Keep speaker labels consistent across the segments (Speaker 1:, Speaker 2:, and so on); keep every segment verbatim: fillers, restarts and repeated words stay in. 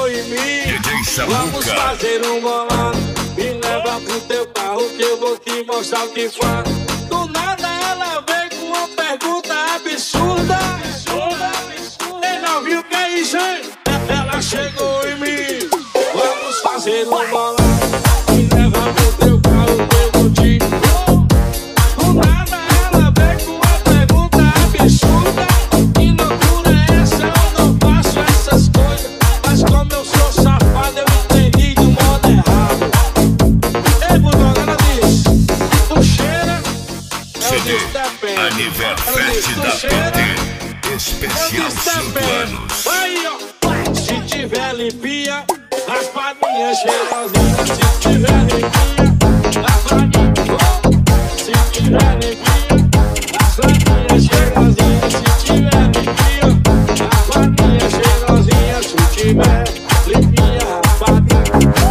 Speaker 1: em mim. Vamos fazer um bolão. Me leva pro teu carro que eu vou te mostrar o que faz. Do nada ela vem com uma pergunta absurda. Ele não viu que é isso, hein? Ela chegou em mim. Vamos fazer um bolão. Me leva pro teu carro que eu vou te. Do nada ela vem com uma pergunta absurda. Que loucura é essa? Eu não faço essas coisas. Mas como eu sou safado, eu entendi do modo errado. Ei, Bulldog, ela diz: tu cheira.
Speaker 2: C D Aniverfest da P T Especial cinco anos.
Speaker 1: Aí, ó, se tiver limpinha, raspadinha cheirosinha. Se tiver limpinha, raspadinha. Se tiver limpinha, raspadinha cheirosinha. Se tiver limpinha, raspadinha cheirosinha. Se tiver limpinha, raspadinha.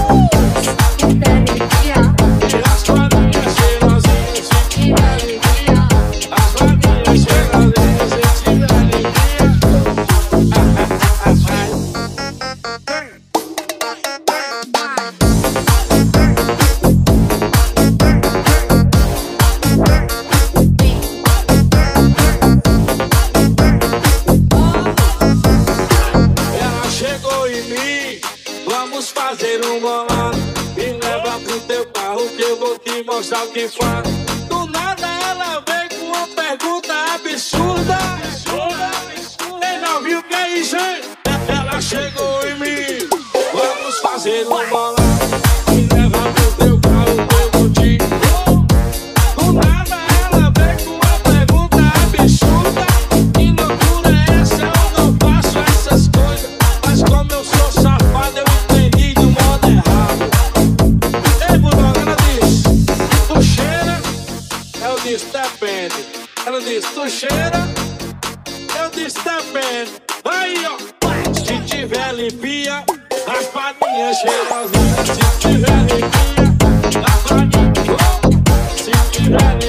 Speaker 1: Vamos fazer um bolão. Me leva pro teu carro que eu vou te mostrar o que faz. Do nada ela vem com uma pergunta absurda. Ele não viu que é isso, hein? Ela chegou em mim. Vamos fazer um bolão. Me leva pro teu carro que eu vou te. Do nada ela vem com uma pergunta absurda. Que loucura é essa? Eu não faço essas coisas. Mas como eu sou safado, eu entendi do modo errado. Ei, Bulldog, ela diz: tu cheira? Eu disse: depende. Ela diz: tu cheira? Eu disse: depende. Aí, ó, se tiver limpinha, raspadinha cheirosinha. Se tiver limpinha, raspadinha. Se tiver limpinha.